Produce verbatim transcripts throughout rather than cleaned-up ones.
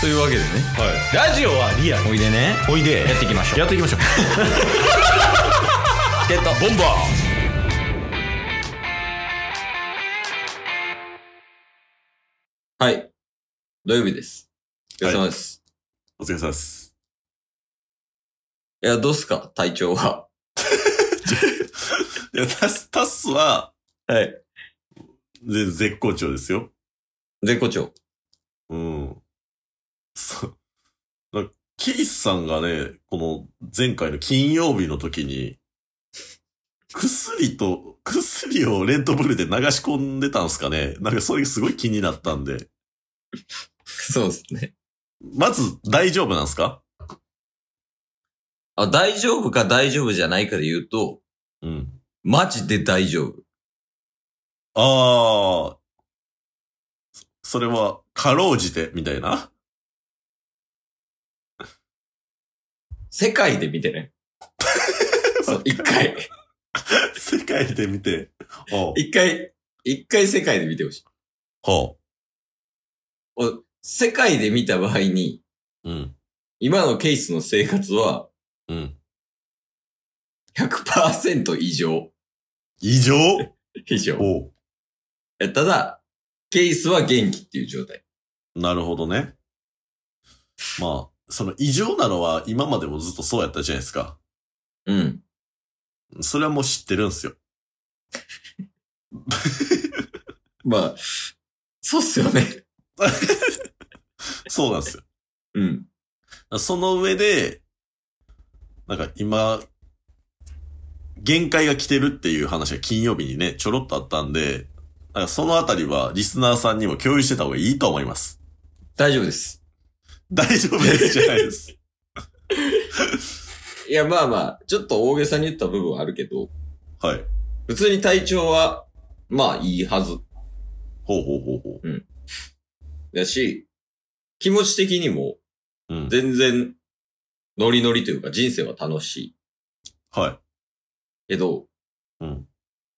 というわけでね、 はい、ラジオはリアル。 おいでね、 おいでやっていきましょう。 やっていきましょう。 チケットボンバー。はい、土曜日です。お疲れ様です。 はい、お疲れ様です。 いや、どうすか体調は。 いや、タス、タスは、 はい。 ぜ、絶好調ですよ。 絶好調。 うん。そう。だケイスさんがね、この前回の金曜日の時に、薬と、薬をレッドブルで流し込んでたんすかね。なんかそれすごい気になったんで。 そうですね。 まず、大丈夫なんすか？ あ、大丈夫か大丈夫じゃないかで言うと、 うん。 マジで大丈夫。 ああ、それは、かろうじて、みたいな。 世界で見てね。そう、一回。 世界で見て。 一回、一回世界で見てほしい。 ほう。世界で見た場合に、 うん。 今のケースの生活は、 うん。 ひゃくパーセント 異常。 異常異常。 おう。 ただ、ケースは元気っていう状態。 なるほどね。まあ、その異常なのは今までもずっとそうやったじゃないですか。 うん。 それはもう知ってるんすよ。 まあ、そうっすよね。 そうなんですよ。 うん。 その上で、なんか今、限界が来てるっていう話が金曜日にね、ちょろっとあったんで、なんかそのあたりはリスナーさんにも共有してた方がいいと思います。 大丈夫です。 大丈夫ですじゃないです。 いや、まあまあ、ちょっと大げさに言った部分はあるけど、 はい。 普通に体調は、まあいいはず。 ほうほうほうほう。 うん。だし、気持ち的にも、 うん。 全然、ノリノリというか人生は楽しい。 はい。 けど、 うん。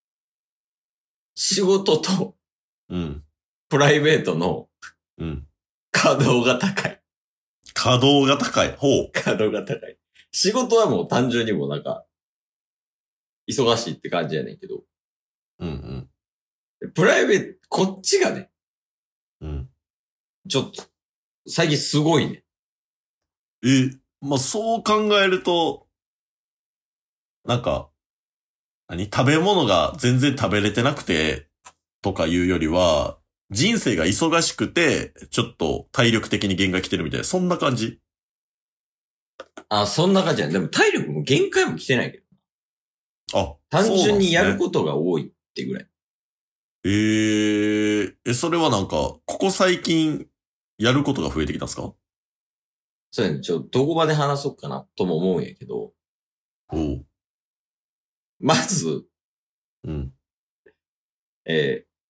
仕事と、 うん。 プライベートの、 うん。 稼働が高い。 稼働が高い。ほう。 稼働が高い。仕事はもう単純にもうなんか、忙しいって感じやねんけど、 うんプライベート、こっちがね、 うん。うん。 ちょっと、最近すごいね。 え、まあ、そう考えると、なんか、何食べ物が全然食べれてなくて、とかいうよりは、人生が忙しくて、ちょっと体力的に限界来てるみたいな、そんな感じ？ あ、そんな感じやね。でも体力も限界も来てないけど。 あ、 単純にやると。 ことが多いってぐらい。 えー、え、それはなんか、ここ最近、やることが増えてきたんですか？ そうやね。ちょ、どこまで話そうかなとも思うんやけど、 おう。 まず、 うん。 えー、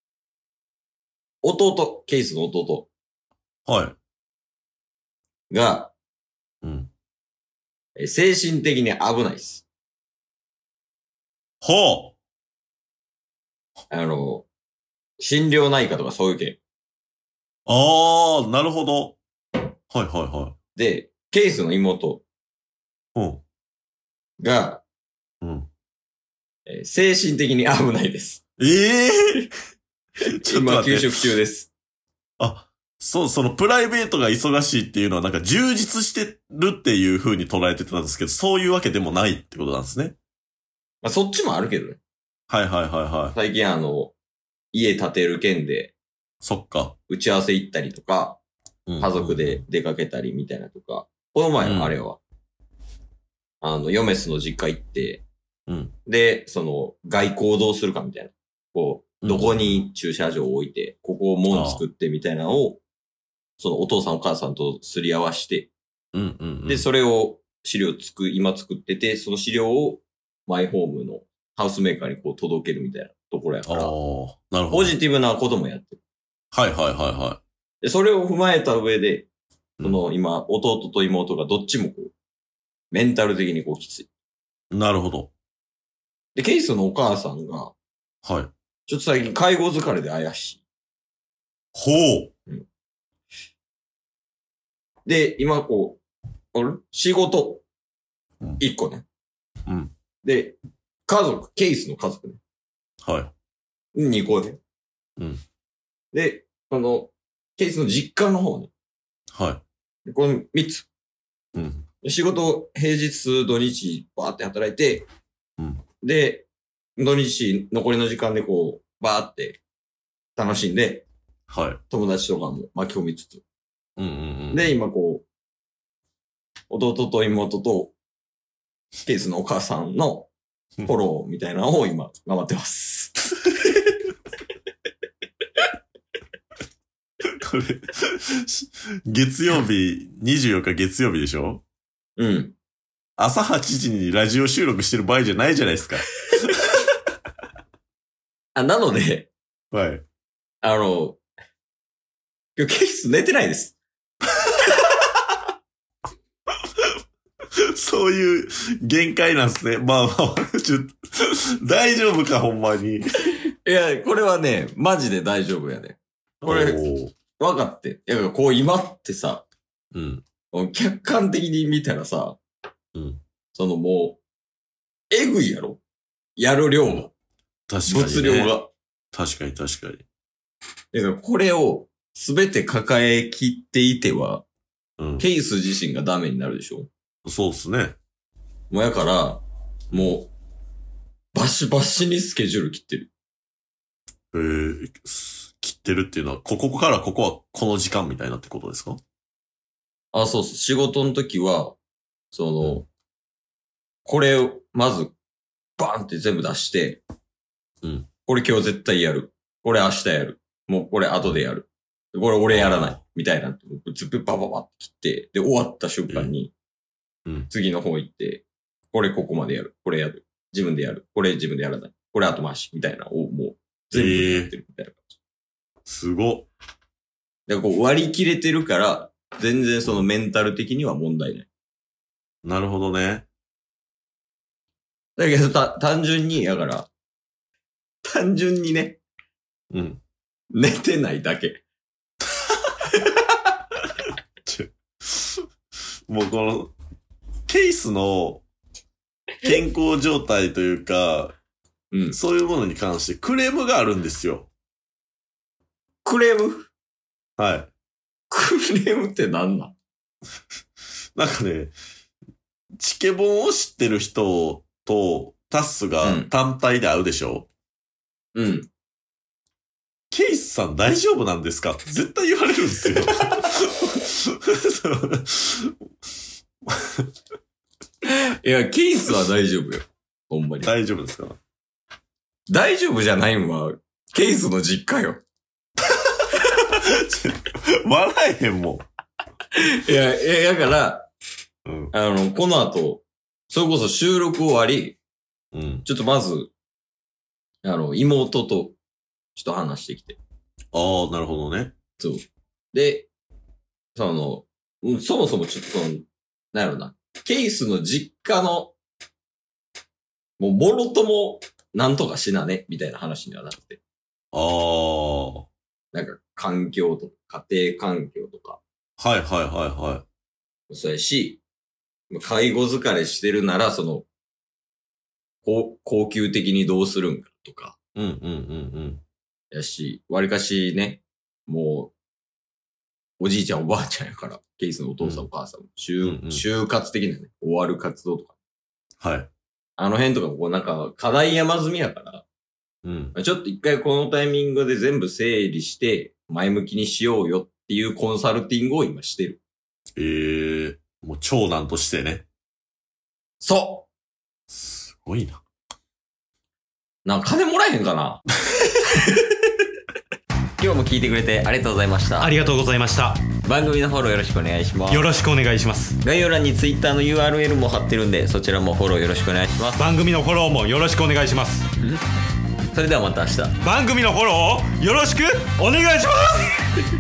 弟、ケースの弟はい。 が、 うん。 えー精神的に危ないです。 はあの、心療内科とかそういう系。 あ。あー、なるほど。はいはいはい。 で、ケースの妹うん。 が、 うん。 えー精神的に危ないです。 ええー、ちょっと今、 待って。 休職中です。 あ、そう、そのプライベートが忙しいっていうのはなんか充実してるっていう風に捉えてたんですけど、そういうわけでもないってことなんですね。 まあ、そっちもあるけどね。 はいはいはいはい。 最近あの、家建てる件でそっか。 打ち合わせ行ったりとか、 うん家族で出かけたりみたいなとか、この前のあれは、あの、ヨメスの実家行って、 うん。 で、その、外交どうするかみたいな。こう、どこに駐車場を置いて、ここを門作ってみたいなのを、そのお父さんお母さんとすり合わして、 うんうんうん。 で、それを資料つく、今作ってて、その資料をマイホームのハウスメーカーにこう届けるみたいなところやから、 ああ、なるほど。 ポジティブなこともやってる。 はいはいはいはで、それを踏まえた上で、 い。 その今、弟と妹がどっちもこう、メンタル的にこうきつい。 うん、なるほど。 で、ケイスのお母さんが、 はい。 ちょっと最近介護疲れで怪しい。 ほう。 うん、 で、今こう、あれ仕事、いっこね。 うん。 で、家族、ケースの家族ね。 はい。 にこね。 うん。 で、この、ケースの実家の方ね。 はい。 このみっつ。 うん。 仕事、平日、土日、バーって働いて、 うん。 で、土日、残りの時間でこう、バーって楽しんで、 はい。 友達とかも巻き込みつつ。 うんうんうん。 で、今こう、弟と妹と、ケースのお母さんのフォローみたいなのを今、頑張ってます。 これ、月曜日、にじゅうよっか月曜日でしょ？ うん。 朝はちじにラジオ収録してる場合じゃないじゃないですか。 あ、なので、 はい。 あの、今日ケース寝てないです。 そういう限界なんですね。まあまあ、ちょっと、大丈夫か、ほんまに。 いや、これはね、マジで大丈夫やね。これ、分かって。いや、こう今ってさ、 うん。 客観的に見たらさ、 うん。 そのもう、えぐいやろ？やる量が。 確かに、ね。 物量が。 確かに確かに。 だからこれをすべて抱えきっていては、 うん、 ケース自身がダメになるでしょ？ そうっすね。 もうやから、もう、バシバシにスケジュール切ってる。 えー、切ってるっていうのは、ここからここはこの時間みたいなってことですか？ あ、そうそう。仕事の時は、その、うん、これを、まず、バーンって全部出して、 うん。 これ今日絶対やる。これ明日やる。もうこれ後でやる。これ俺やらない。みたいな。ずっとバババって切って、で、終わった瞬間に、 うん、 次の方行って、これここまでやる。これやる。自分でやる。これ自分でやらない。これ後回し。みたいなをもう全部やってるみたいな感じ。 えー、すごっ。 で、こう割り切れてるから、全然そのメンタル的には問題ない。 なるほどね。 だけど、た、単純に、だから、単純にね。 うん。 寝てないだけ。 もうこの、ケースの健康状態というか、 うん、 そういうものに関してクレームがあるんですよ。 クレーム？ はい。 クレームって何なん？ なんかね、チケボンを知ってる人とタッスが単体で会うでしょ？ うん。 ケイスさん大丈夫なんですかって絶対言われるんですよ。 いや、ケースは大丈夫よ。ほんまに。 大丈夫ですか？ 大丈夫じゃないんは、ケースの実家よ。 笑えへんもん。 いや、いや、だから、 うん、 あの、この後、それこそ収録終わり、 うん、 ちょっとまず、あの、妹と、ちょっと話してきて。 ああ、なるほどね。 そう。で、その、そもそもちょっとその、なんやろな、ケースの実家の、もう、もろとも、なんとかしなね、みたいな話にはなって。 ああ。 なんか、環境とか、家庭環境とか。 はいはいはいはい。 そうやし、介護疲れしてるなら、その、高、高級的にどうするんかとか。 うんうんうんうん。 やし、割かしね、もう、おじいちゃんおばあちゃんやから、ケースのお父さん、うん、お母さんも、就、うんうん、就活的なね、終わる活動とか。 はい。 あの辺とか、こうなんか、課題山積みやから、 うん。 ちょっと一回このタイミングで全部整理して、前向きにしようよっていうコンサルティングを今してる。 ええー、もう長男としてね。 そうすごいな。 なんか金もらえへんかな今日も聞いてくれてありがとうございました。 ありがとうございました。 番組のフォローよろしくお願いします。 よろしくお願いします。 概要欄に Twitter の ユーアールエル も貼ってるんで、そちらもフォローよろしくお願いします。 番組のフォローもよろしくお願いします。 それではまた明日。 番組のフォローをよろしくお願いします